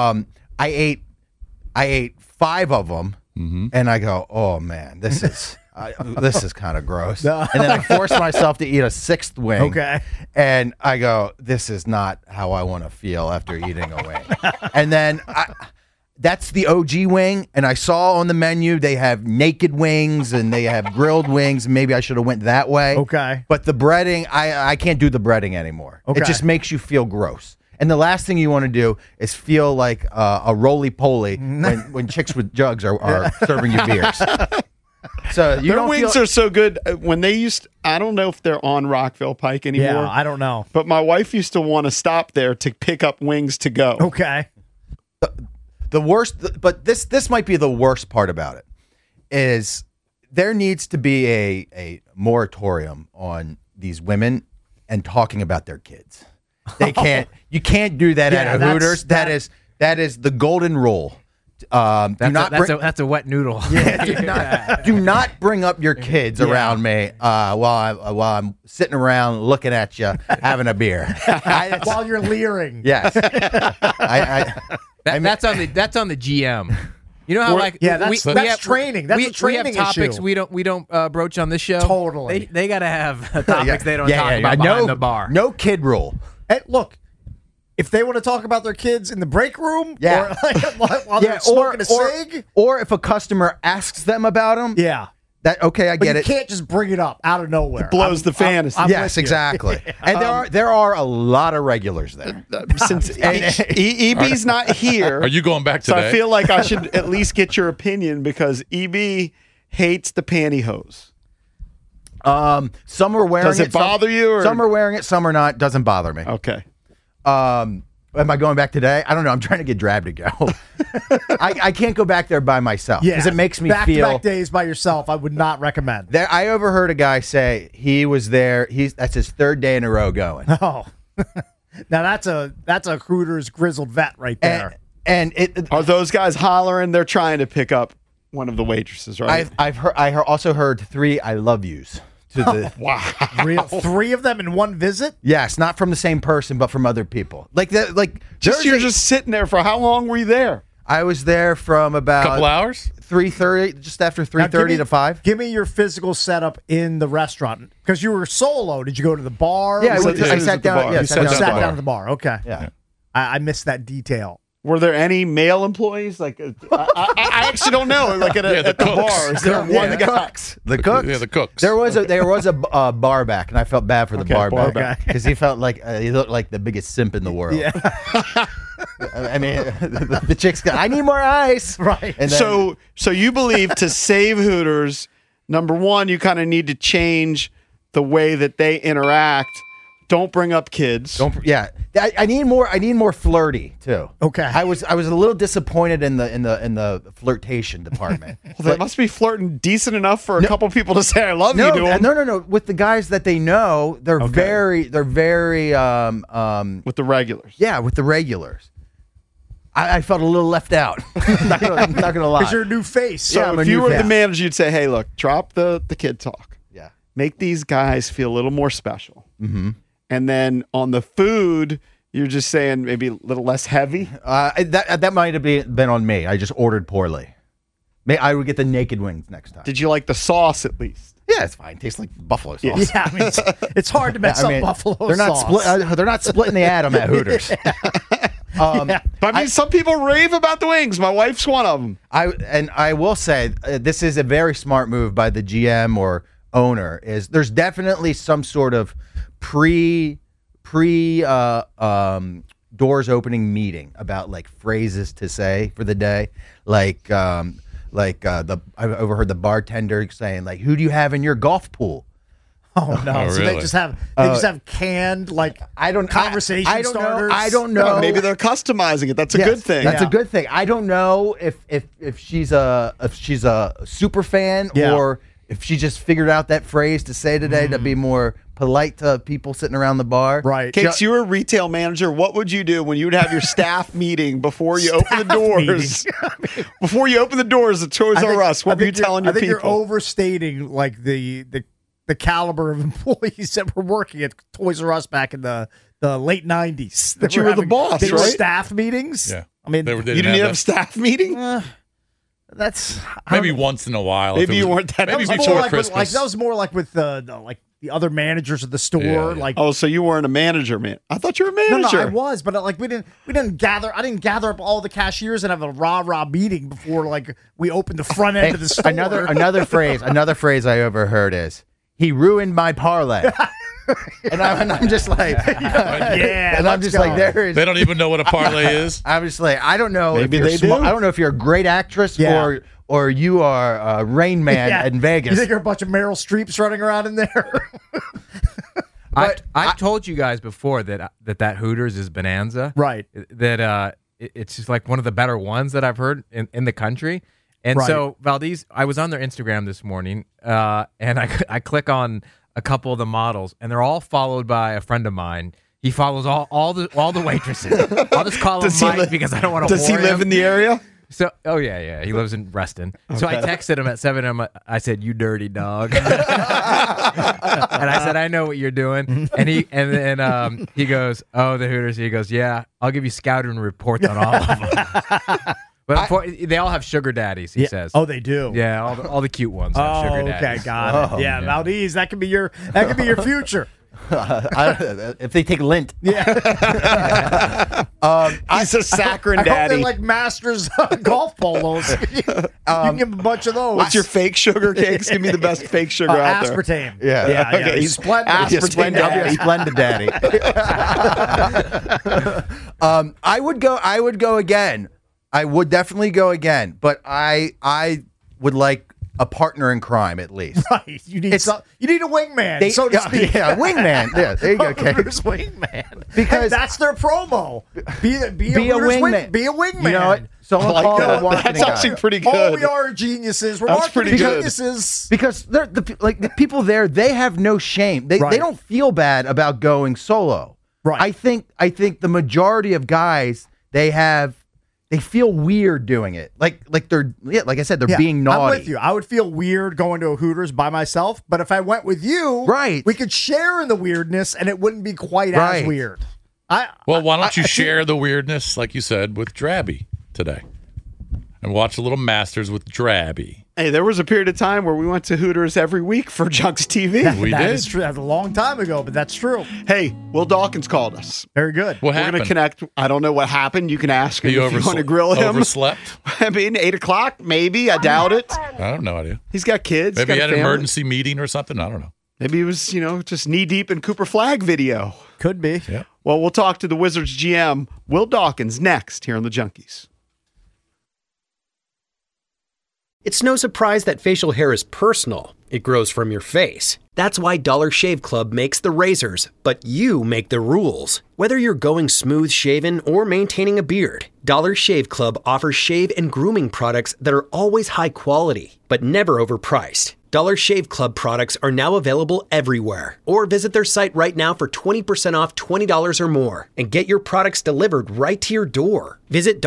I ate 5 of them, and I go, "Oh man, this is kind of gross." And then I forced myself to eat a 6th wing. Okay. And I go, "This is not how I want to feel after eating a wing." And then that's the OG wing, and I saw on the menu they have naked wings and they have grilled wings. Maybe I should have went that way. Okay. But the breading, I can't do the breading anymore. Okay. It just makes you feel gross. And the last thing you want to do is feel like a roly-poly when chicks with jugs are serving you beers. So Their wings are so good. When they used, I don't know if they're on Rockville Pike anymore. Yeah, I don't know. But my wife used to want to stop there to pick up wings to go. Okay. The worst, but this might be the worst part about it, is there needs to be a moratorium on these women and talking about their kids. They can't. You can't do that at a Hooters. That is the golden rule. That's a wet noodle. Yeah, do not bring up your kids around me while I'm sitting around looking at you having a beer while you're leering. Yes, that's on the GM. You know how that's training. That's a training we have topics issue. we don't broach on this show. Totally, they got to have topics they don't talk about behind the bar. No kid rule. Hey, look. If they want to talk about their kids in the break room, yeah, or while they're smoking a cig, or if a customer asks them about them, yeah, that okay, I get it. You can't just bring it up out of nowhere. It blows the fantasy. Yes, exactly. And there are a lot of regulars there. Since EB's not here, are you going back today? So I feel like I should at least get your opinion because EB hates the pantyhose. Some are wearing it. Does it bother you? Or? Some are wearing it. Some are not. Doesn't bother me. Okay. Am I going back today? I don't know. I'm trying to get Drab to go. I can't go back there by myself because it makes me feel back-to-back days by yourself. I would not recommend. I overheard a guy say he was there. That's his third day in a row going. Oh, now that's a Hooters grizzled vet right there. And are those guys hollering? They're trying to pick up one of the waitresses, right? I also heard 3 "I love yous." Wow, 3 of them in one visit? Yes, not from the same person, but from other people. You're just sitting there for how long were you there? I was there from about a couple hours, 3:30, just after 3:30 to 5. Give me your physical setup in the restaurant because you were solo. Did you go to the bar? Yeah, I sat down. Yeah, sat down at the bar. Okay, yeah. I missed that detail. Were there any male employees? I actually don't know. Like at the bar, is there one the cooks? The cooks. Yeah, the cooks. There was a bar back, and I felt bad for the bar back because he felt like he looked like the biggest simp in the world. Yeah. I mean, the chicks got, I need more ice. Right. And then, so you believe to save Hooters, number one, you kind of need to change the way that they interact. Don't bring up kids. I need more flirty too. Okay. I was a little disappointed in the flirtation department. Well, they must be flirting decent enough for a couple people to say I love you to them. No. With the guys that they know, they're very with the regulars. Yeah, with the regulars. I felt a little left out. not gonna lie. Because you're a new face. So if you were the manager, you'd say, "Hey, look, drop the kid talk. Yeah, make these guys feel a little more special." Mm-hmm. And then on the food, you're just saying maybe a little less heavy. That might have been on me. I just ordered poorly. I would get the naked wings next time. Did you like the sauce at least? Yeah, it's fine. It tastes like buffalo sauce. Yeah, I mean, it's hard to mess up buffalo sauce. They're not splitting the atom at Hooters. But some people rave about the wings. My wife's one of them. I will say this is a very smart move by the GM or owner. There's definitely some sort of pre doors opening meeting about like phrases to say for the day, I overheard the bartender saying like, "Who do you have in your golf pool?" Oh no! Oh, so really? they just have canned conversation starters. I don't know. Maybe they're customizing it. That's a good thing. That's a good thing. I don't know if she's a super fan or if she just figured out that phrase to say today to be more polite to people sitting around the bar. Right. Cakes, you're a retail manager. What would you do when you would have your staff meeting before you open the doors? Before you open the doors at Toys R Us, what were you telling your people? I think you're overstating like the caliber of employees that were working at Toys R Us back in the late 90s. But you were the boss, right? Staff meetings? Yeah. I mean, you didn't have a staff meeting? That's maybe once in a while. Maybe you weren't that. Maybe before Christmas. That was more like with the other managers of the store. Yeah. Like, so you weren't a manager, man? I thought you were a manager. No, I was, but we didn't gather. I didn't gather up all the cashiers and have a rah meeting before we opened the front end of the store. Another phrase I overheard is, "He ruined my parlay." and I'm just like, yeah, and I'm just like, there is. They don't even know what a parlay is. I'm just like, I don't know. Maybe if you're they do. I don't know if you're a great actress or you are Rain Man in Vegas. You think you're a bunch of Meryl Streeps running around in there? I've told you guys before that Hooters is bonanza. Right. That it's just like one of the better ones that I've heard in the country. And so, Valdez, I was on their Instagram this morning, and I click on a couple of the models, and they're all followed by a friend of mine. He follows all the waitresses. I'll just call him Mike because I don't want to. Does he live in the area? So, he lives in Reston. Okay. So I texted him at 7 a.m. I said, "You dirty dog," and I said, "I know what you're doing." And then he goes, "Oh, the Hooters." He goes, "Yeah, I'll give you scouting reports on all of them." But they all have sugar daddies, he says. Oh, they do. Yeah, all the cute ones have sugar daddies. Okay, got it. Yeah, Valdez, that could be your future. If they take lint. He's a saccharine daddy. I hope they're like Masters golf polos. You can give him a bunch of those. What's your fake sugar cakes? Give me the best fake sugar out there. Aspartame. Yeah. Okay. He's splendid. Aspartame daddy. Splendid daddy. I would go again. I would definitely go again, but I would like a partner in crime at least. Right. You need a wingman, so to speak. Yeah, a wingman. Yeah, there you go, Kate. Wingman. Because that's their promo. Be a wingman. Be a wingman. You know what? Someone call it a That's actually pretty good. All we are geniuses. We're marketing geniuses. Because they're the people there, they have no shame. They don't feel bad about going solo. Right. I think the majority of guys, they feel weird doing it. Like they're like I said, they're being naughty. I'm with you. I would feel weird going to a Hooters by myself, but if I went with you, we could share in the weirdness and it wouldn't be quite as weird. Why don't you share the weirdness, like you said, with Drabby today? And watch a little Masters with Drabby. Hey, there was a period of time where we went to Hooters every week for Junks TV. That is true. That's a long time ago, but that's true. Hey, Will Dawkins called us. Very good. What We're happened? going to connect. I don't know what happened. You can ask him if you want to grill him. Overslept? I mean, 8 o'clock, maybe. I doubt it. I have no idea. He's got kids. Maybe he had an family. emergency meeting or something. I don't know. Maybe he was, just knee-deep in Cooper Flag video. Could be. Yeah. Well, we'll talk to the Wizards GM, Will Dawkins, next here on the Junkies. It's no surprise that facial hair is personal. It grows from your face. That's why Dollar Shave Club makes the razors, but you make the rules. Whether you're going smooth shaven or maintaining a beard, Dollar Shave Club offers shave and grooming products that are always high quality, but never overpriced. Dollar Shave Club products are now available everywhere. Or visit their site right now for 20% off $20 or more and get your products delivered right to your door. Visit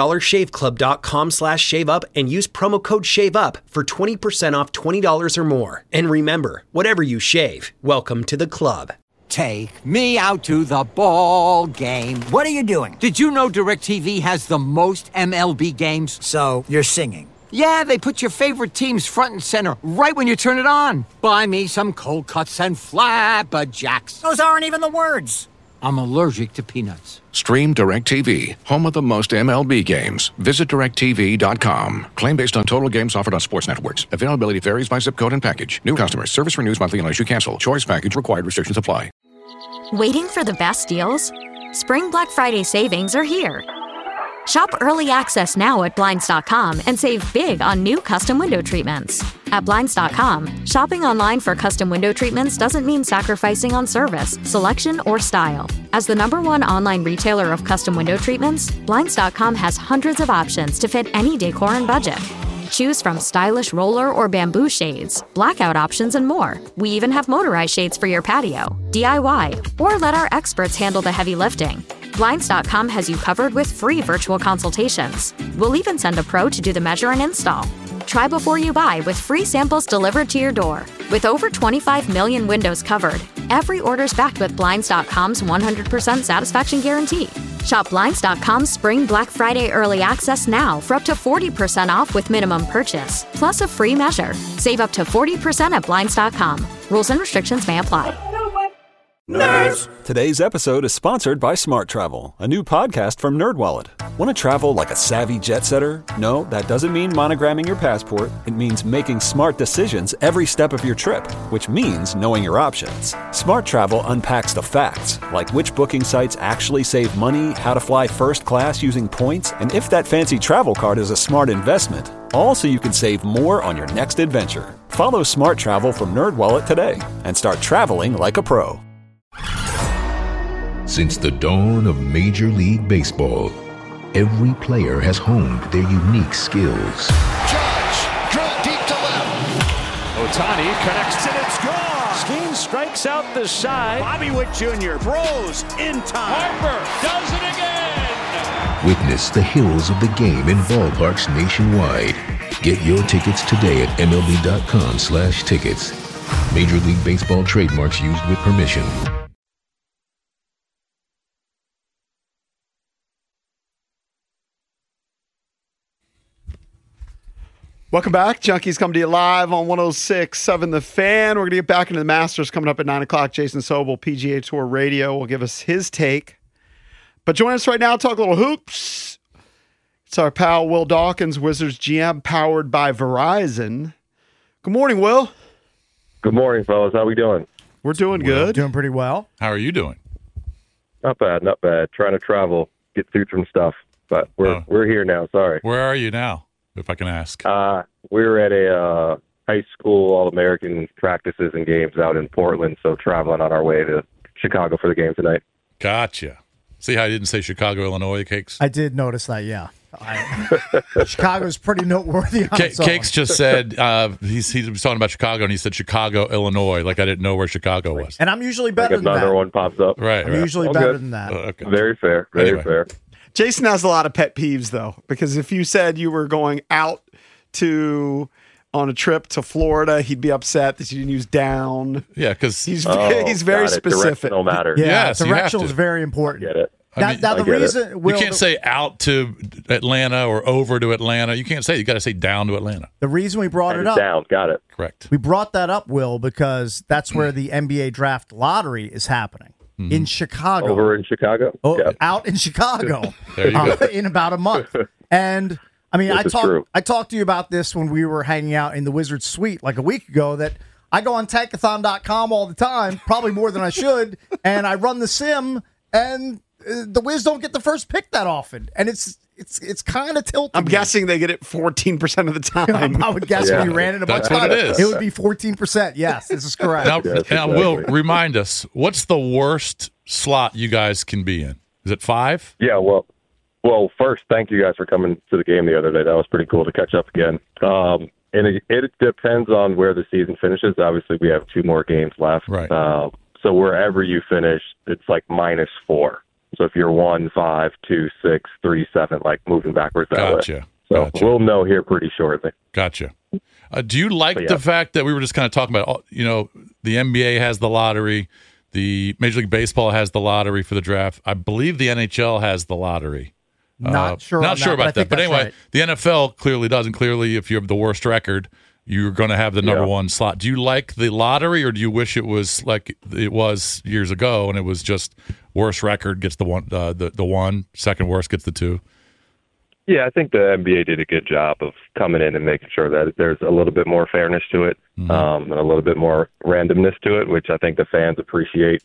dollarshaveclub.com/shaveup and use promo code SHAVEUP for 20% off $20 or more. And remember, whatever you shave, welcome to the club. Take me out to the ball game. What are you doing? Did you know DirecTV has the most MLB games? So, you're singing. Yeah, they put your favorite teams front and center right when you turn it on. Buy me some cold cuts and flapjacks. Those aren't even the words. I'm allergic to peanuts. Stream DirecTV, home of the most MLB games. Visit DirecTV.com. Claim based on total games offered on sports networks. Availability varies by zip code and package. New customers. Service renews monthly unless you cancel. Choice package required. Restrictions apply. Waiting for the best deals? Spring Black Friday savings are here. Shop early access now at Blinds.com and save big on new custom window treatments. At Blinds.com, shopping online for custom window treatments doesn't mean sacrificing on service, selection, or style. As the #1 online retailer of custom window treatments, Blinds.com has hundreds of options to fit any decor and budget. Choose from stylish roller or bamboo shades, blackout options, and more. We even have motorized shades for your patio, DIY, or let our experts handle the heavy lifting. Blinds.com has you covered with free virtual consultations. We'll even send a pro to do the measure and install. Try before you buy with free samples delivered to your door. With over 25 million windows covered, every order's backed with Blinds.com's 100% satisfaction guarantee. Shop Blinds.com's Spring Black Friday early access now for up to 40% off with minimum purchase, plus a free measure. Save up to 40% at Blinds.com. Rules and restrictions may apply. Nerds! Today's episode is sponsored by Smart Travel, a new podcast from NerdWallet. Want to travel like a savvy jet setter? No, that doesn't mean monogramming your passport. It means making smart decisions every step of your trip, which means knowing your options. Smart Travel unpacks the facts, like which booking sites actually save money, how to fly first class using points, and if that fancy travel card is a smart investment. All so you can save more on your next adventure. Follow Smart Travel from NerdWallet today and start traveling like a pro. Since the dawn of Major League Baseball, every player has honed their unique skills. Judge, drill deep to left. Ohtani connects and it's gone. Skeen strikes out the side. Bobby Witt Jr. throws in time. Harper does it again. Witness the heroes of the game in ballparks nationwide. Get your tickets today at MLB.com/tickets. Major League Baseball trademarks used with permission. Welcome back. Junkies come to you live on 106.7 The Fan. We're going to get back into the Masters coming up at 9 o'clock. Jason Sobel, PGA Tour Radio, will give us his take. But join us right now, talk a little hoops. It's our pal Will Dawkins, Wizards GM, powered by Verizon. Good morning, Will. Good morning, fellas. How we doing? We're doing good. Doing pretty well. How are you doing? Not bad, not bad. Trying to travel, get through some stuff, but we're here now. Sorry. Where are you now, if I can ask? We were at a high school All-American practices and games out in Portland, so traveling on our way to Chicago for the game tonight. Gotcha. See how I didn't say Chicago, Illinois, Cakes? I did notice that, yeah. Chicago's pretty noteworthy on its own. Cakes just said he was talking about Chicago, and he said Chicago, Illinois, like I didn't know where Chicago was. And I'm usually better than that. Another one pops up. Right. I'm usually better than that. Okay. Very fair. Very fair. Jason has a lot of pet peeves, though, because if you said you were going out on a trip to Florida, he'd be upset that you didn't use down. Yeah, because he's very specific. No matter. Yeah, Yes, directional is very important. Get it. Now the reason you can't say out to Atlanta or over to Atlanta. You can't say. You got to say down to Atlanta. The reason we brought it up, down, got it. Correct. We brought that up, Will, because that's where the NBA draft lottery is happening in Chicago. Over in Chicago. Out in Chicago. There you go. In about a month. And I mean, This is true. I talked to you about this when we were hanging out in the Wizards suite like a week ago, that I go on tankathon.com all the time, probably more than I should, and I run the sim, and the Wiz don't get the first pick that often, and it's kind of tilting. I'm guessing they get it 14% of the time. I would guess if you ran it a bunch That's of what times, it is. it would be 14%. Yes, this is correct. Now, Will, remind us, what's the worst slot you guys can be in? Is it 5? Yeah, well, first, thank you guys for coming to the game the other day. That was pretty cool to catch up again. And it depends on where the season finishes. Obviously, we have 2 more games left. Right. So wherever you finish, it's like -4. So if you're 1, 5, 2, 6, 3, 7, like moving backwards that way. Gotcha. So we'll know here pretty shortly. Gotcha. Do you like the fact that we were just kind of talking about, the NBA has the lottery, the Major League Baseball has the lottery for the draft. I believe the NHL has the lottery. Not sure about that. But anyway, right. The NFL clearly doesn't. Clearly, if you have the worst record, you're going to have the number one slot. Do you like the lottery, or do you wish it was like it was years ago and it was just worst record gets the one, the one, second worst gets the 2? Yeah, I think the NBA did a good job of coming in and making sure that there's a little bit more fairness to it, and a little bit more randomness to it, which I think the fans appreciate.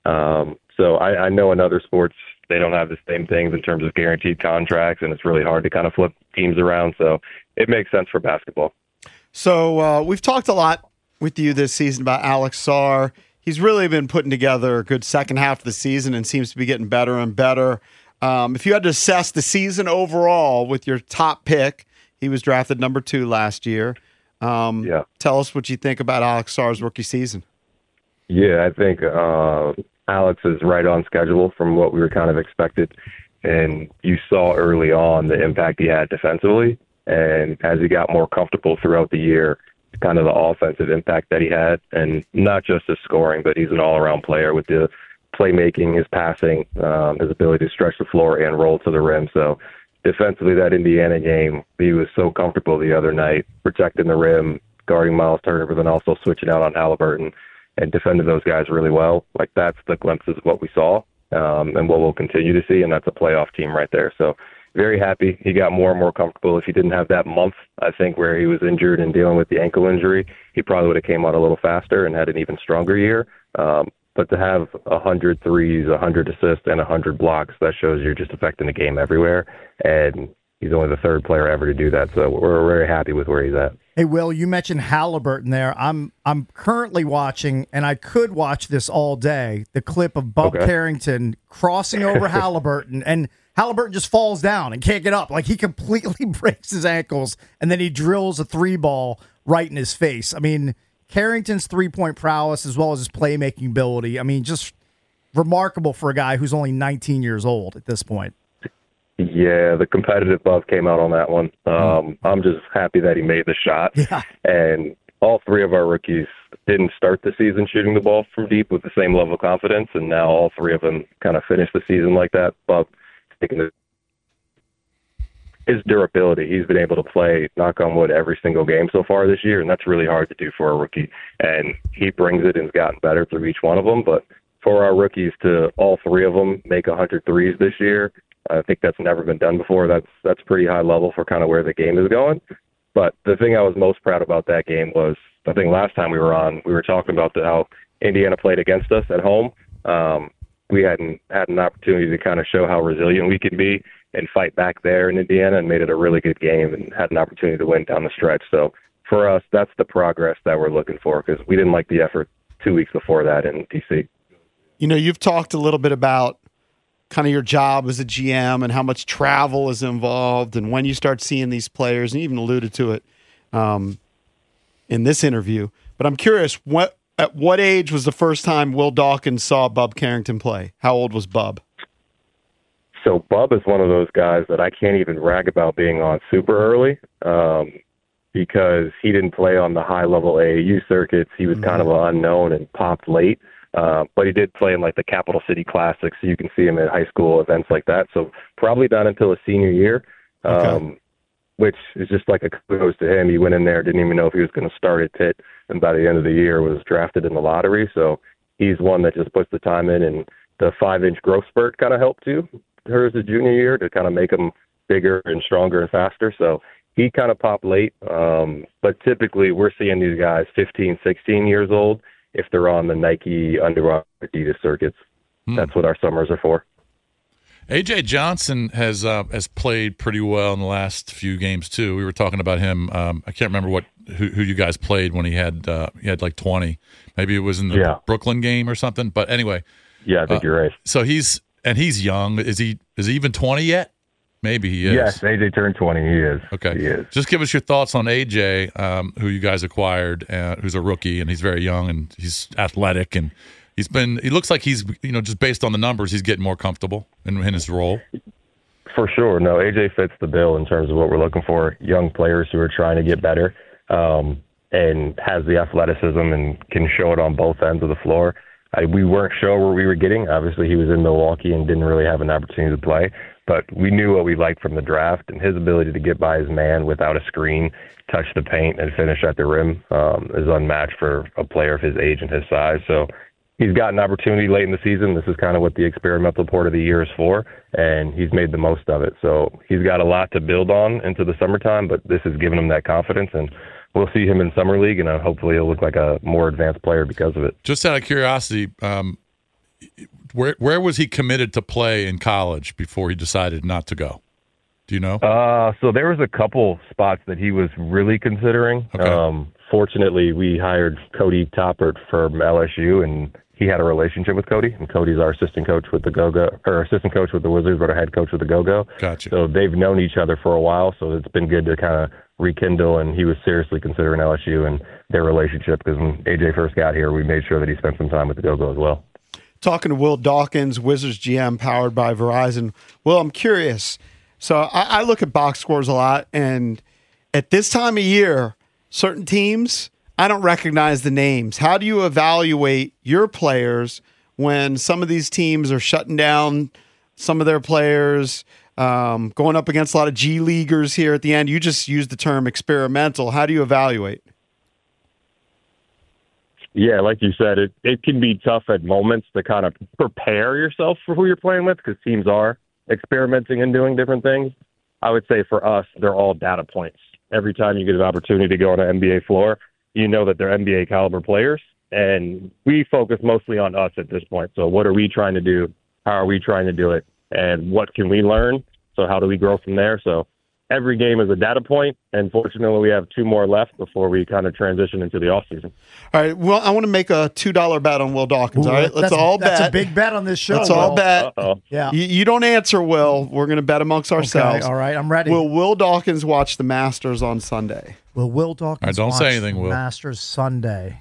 So I know in other sports they don't have the same things in terms of guaranteed contracts, and it's really hard to kind of flip teams around. So it makes sense for basketball. So we've talked a lot with you this season about Alex Sarr. He's really been putting together a good second half of the season and seems to be getting better and better. If you had to assess the season overall with your top pick, he was drafted number 2 last year. Tell us what you think about Alex Sarr's rookie season. Yeah, I think Alex is right on schedule from what we were kind of expected. And you saw early on the impact he had defensively. And as he got more comfortable throughout the year, kind of the offensive impact that he had, and not just his scoring, but he's an all-around player with the playmaking, his passing, his ability to stretch the floor and roll to the rim. So defensively, that Indiana game, he was so comfortable the other night, protecting the rim, guarding Miles Turner, but then also switching out on Halliburton. and defended those guys really well. Like, that's the glimpses of what we saw and what we'll continue to see, and that's a playoff team right there. So very happy. He got more and more comfortable. If he didn't have that month, I think, where he was injured and dealing with the ankle injury, he probably would have came out a little faster and had an even stronger year. But to have 100 threes, 100 assists, and 100 blocks, that shows you're just affecting the game everywhere. And he's only the third player ever to do that. So we're very happy with where he's at. Hey, Will, you mentioned Halliburton there. I'm currently watching, and I could watch this all day, the clip of Bub Carrington crossing over Halliburton, and Halliburton just falls down and can't get up. Like, he completely breaks his ankles, and then he drills a three ball right in his face. I mean, Carrington's three-point prowess as well as his playmaking ability, I mean, just remarkable for a guy who's only 19 years old at this point. Yeah, the competitive buzz came out on that one. I'm just happy that he made the shot. Yeah. And all three of our rookies didn't start the season shooting the ball from deep with the same level of confidence, and now all three of them kind of finished the season like that. But his durability, he's been able to play, knock on wood, every single game so far this year, and that's really hard to do for a rookie. And he brings it and has gotten better through each one of them. But for our rookies to all three of them make 100 threes this year, I think that's never been done before. That's pretty high level for kind of where the game is going. But the thing I was most proud about that game was, I think last time we were on, we were talking about how Indiana played against us at home. We hadn't had an opportunity to kind of show how resilient we can be and fight back there in Indiana, and made it a really good game and had an opportunity to win down the stretch. So for us, that's the progress that we're looking for, because we didn't like the effort 2 weeks before that in D.C. You know, you've talked a little bit about kind of your job as a GM and how much travel is involved and when you start seeing these players, and you even alluded to it in this interview. But I'm curious, at what age was the first time Will Dawkins saw Bub Carrington play? How old was Bub? So Bub is one of those guys that I can't even brag about being on super early because he didn't play on the high-level AAU circuits. He was kind of an unknown and popped late. But he did play in, like, the Capital City Classics, so you can see him at high school events like that. So probably not until his senior year, which is just like a kudos to him. He went in there, didn't even know if he was going to start at Pitt, and by the end of the year was drafted in the lottery. So he's one that just puts the time in, and the 5-inch growth spurt kind of helped too, his junior year, to kind of make him bigger and stronger and faster. So he kind of popped late. But typically we're seeing these guys 15, 16 years old, if they're on the Nike, Under Armour, Adidas circuits. That's what our summers are for. A.J. Johnson has played pretty well in the last few games too. We were talking about him. I can't remember who you guys played when he had like 20. Maybe it was in the Brooklyn game or something. But anyway, yeah, I think you're right. So he's young. Is he even 20 yet? Maybe he is. Yes, AJ turned 20. He is. Okay. He is. Just give us your thoughts on AJ, who you guys acquired, who's a rookie, and he's very young and he's athletic, and he looks like he's, just based on the numbers, he's getting more comfortable in his role. For sure. No, AJ fits the bill in terms of what we're looking for. Young players who are trying to get better, and has the athleticism and can show it on both ends of the floor. We weren't sure where we were getting. Obviously, he was in Milwaukee and didn't really have an opportunity to play. But we knew what we liked from the draft, and his ability to get by his man without a screen, touch the paint, and finish at the rim is unmatched for a player of his age and his size. So he's got an opportunity late in the season. This is kind of what the experimental part of the year is for, and he's made the most of it. So he's got a lot to build on into the summertime, but this has given him that confidence, and we'll see him in Summer League, and hopefully he'll look like a more advanced player because of it. Just out of curiosity, where was he committed to play in college before he decided not to go? Do you know? So there was a couple spots that he was really considering. Okay. Fortunately, we hired Cody Toppert from LSU, and he had a relationship with Cody, and Cody's our assistant coach with the assistant coach with the Wizards, but our head coach with the Go-Go. Gotcha. So they've known each other for a while, so it's been good to kind of rekindle, and he was seriously considering LSU and their relationship, because when AJ first got here, we made sure that he spent some time with the Go-Go as well. Talking to Will Dawkins, Wizards GM, powered by Verizon. Will, I'm curious. So I look at box scores a lot, and at this time of year, certain teams, I don't recognize the names. How do you evaluate your players when some of these teams are shutting down some of their players, going up against a lot of G Leaguers here at the end? You just used the term experimental. How do you evaluate? Yeah, like you said, it can be tough at moments to kind of prepare yourself for who you're playing with because teams are experimenting and doing different things. I would say for us, they're all data points. Every time you get an opportunity to go on an NBA floor, you know that they're NBA caliber players, and we focus mostly on us at this point. So what are we trying to do? How are we trying to do it? And what can we learn? So how do we grow from there? So every game is a data point, and fortunately we have 2 more left before we kind of transition into the offseason. All right, well, I want to make a $2 bet on Will Dawkins, all right? Let's all bet. That's a big bet on this show. Let's all bet. Uh-oh. Yeah. You don't answer, Will. We're going to bet amongst ourselves. Okay, all right, I'm ready. Will Will Dawkins watch the Masters on Sunday? Will Will Dawkins don't watch say anything, the Will. Masters Sunday?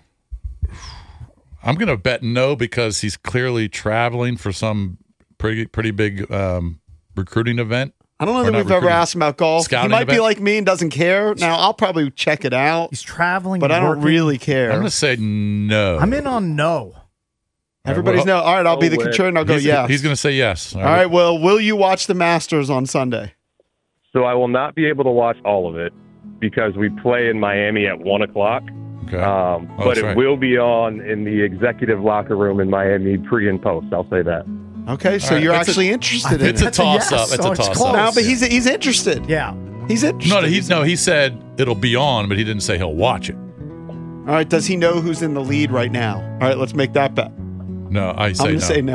I'm going to bet no because he's clearly traveling for some pretty big recruiting event. I don't know that we've ever asked him about golf. Scouting He might be event? like me and doesn't care. Now, I'll probably check it out. He's traveling, but I don't really care. I'm going to say no. I'm in on no. Everybody's no. All right, I'll be the contrarian. And I'll go yes. He's going to say yes. All right, well, will you watch the Masters on Sunday? So I will not be able to watch all of it because we play in Miami at 1 o'clock. Okay. But it will be on in the executive locker room in Miami pre and post. I'll say that. Okay, so you're actually interested in it. It's a toss-up. It's a toss-up. No, but he's interested. Yeah. He's interested. He said it'll be on, but he didn't say he'll watch it. All right, does he know who's in the lead right now? All right, let's make that bet. No, I say I'm going no. to say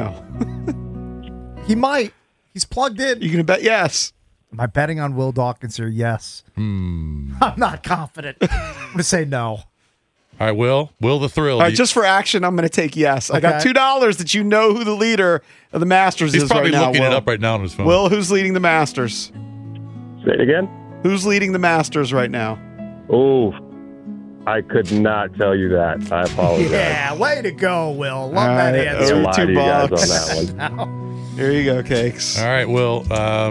no. He might. He's plugged in. You going to bet yes? Am I betting on Will Dawkins here? Yes. I'm not confident. I'm going to say no. All right, Will the Thrill. All right, just for action, I'm going to take yes. I got $2 that you know who the leader of the Masters He's is right now. probably looking Will. it up right now on his phone. Will, who's leading the Masters? Say it again. Who's leading the Masters right now? Oh, I could not tell you that. I apologize. Yeah, way to go, Will. Love that I answer. lied to you guys on that one. Here you go, Cakes. All right, Will.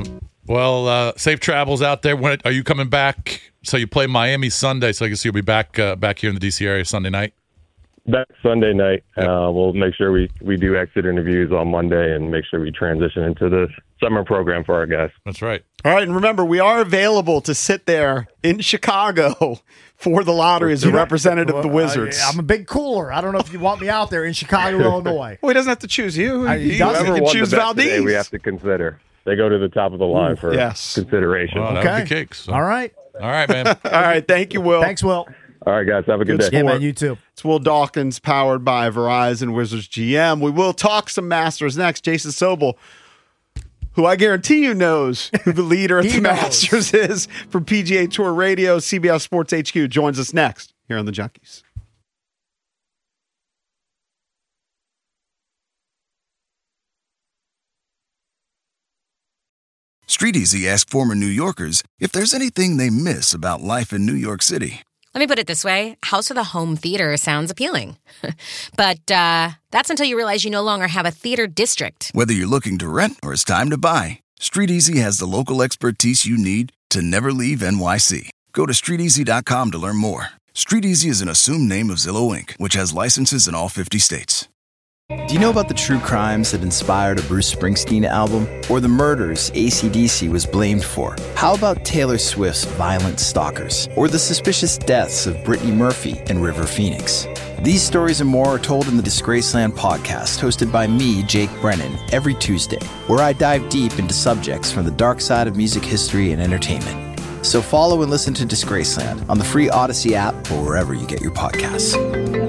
Safe travels out there. When are you coming back? So you play Miami Sunday, so I guess you'll be back here in the DC area Sunday night? Back Sunday night. We'll make sure we do exit interviews on Monday and make sure we transition into the summer program for our guys. That's right. All right, and remember, we are available to sit there in Chicago for the lottery as a representative of the Wizards. I'm a big cooler. I don't know if you want me out there in Chicago, Illinois. Well, he doesn't have to choose you. He Whoever can won choose the bet Valdez. today, we have to consider. They go to the top of the line for consideration. Well, that would be Cakes. So. All right. All right, man. All right, thank you, Will. Thanks, Will. All right, guys. Have a good day. Yeah, man, you too. It's Will Dawkins, powered by Verizon Wizards GM. We will talk some Masters next. Jason Sobel, who I guarantee you knows who the leader at the Masters is from PGA Tour Radio, CBS Sports HQ, joins us next here on The Junkies. StreetEasy asked former New Yorkers if there's anything they miss about life in New York City. Let me put it this way. House with a home theater sounds appealing. But that's until you realize you no longer have a theater district. Whether you're looking to rent or it's time to buy, StreetEasy has the local expertise you need to never leave NYC. Go to StreetEasy.com to learn more. StreetEasy is an assumed name of Zillow Inc., which has licenses in all 50 states. Do you know about the true crimes that inspired a Bruce Springsteen album? Or the murders AC/DC was blamed for? How about Taylor Swift's Violent Stalkers? Or the suspicious deaths of Brittany Murphy and River Phoenix? These stories and more are told in the Disgraceland podcast, hosted by me, Jake Brennan, every Tuesday, where I dive deep into subjects from the dark side of music history and entertainment. So follow and listen to Disgraceland on the free Odyssey app or wherever you get your podcasts.